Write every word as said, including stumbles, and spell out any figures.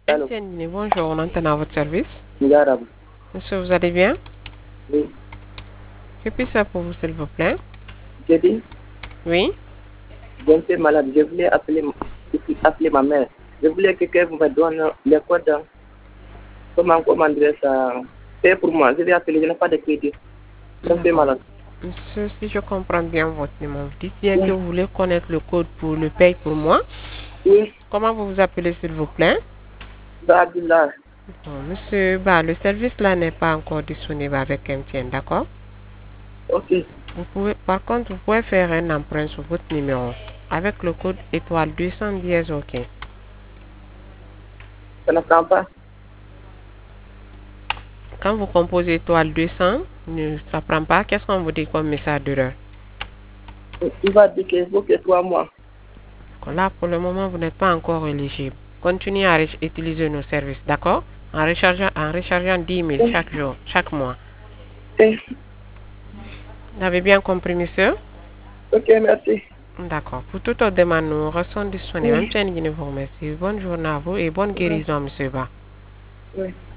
Allô. Etienne Guinée, bonjour, on entend à votre service. Ngarabu. Monsieur, vous allez bien? Oui. Que puis-je faire pour vous, s'il vous plaît? J'ai dit, Oui? je suis malade. Je voulais appeler, appeler ma mère. Je voulais que quelqu'un me donne les codes. Comment commander ça? C'est pour moi. Je vais appeler, je n'ai pas de crédit. Je suis malade. Monsieur, si je comprends bien votre numéro, vous dites bien Oui. que vous voulez connaître le code pour le paye pour moi. Oui. Comment vous vous appelez, s'il vous plaît? Abdullah. Bon, monsieur, bah, le service là n'est pas encore disponible avec M T N, d'accord? Ok. Vous pouvez, par contre, vous pouvez faire un emprunt sur votre numéro avec le code étoile deux cent dix, ok. Ça ne prend pas. Quand vous composez étoile deux cents, ne, ça prend pas. Qu'est-ce qu'on vous dit comme message d'erreur? Il va dire qu'il faut que trois mois. Là, pour le moment, vous n'êtes pas encore éligible. Continuez à utiliser nos services, d'accord? En rechargeant, en rechargeant dix mille chaque jour, chaque mois. Eh. Vous avez bien compris, monsieur? Ok, merci. D'accord. Pour toute autre demande, nous restons disponibles. Même si vous remercie. Bonne journée à vous et bonne guérison, monsieur Ba. Oui.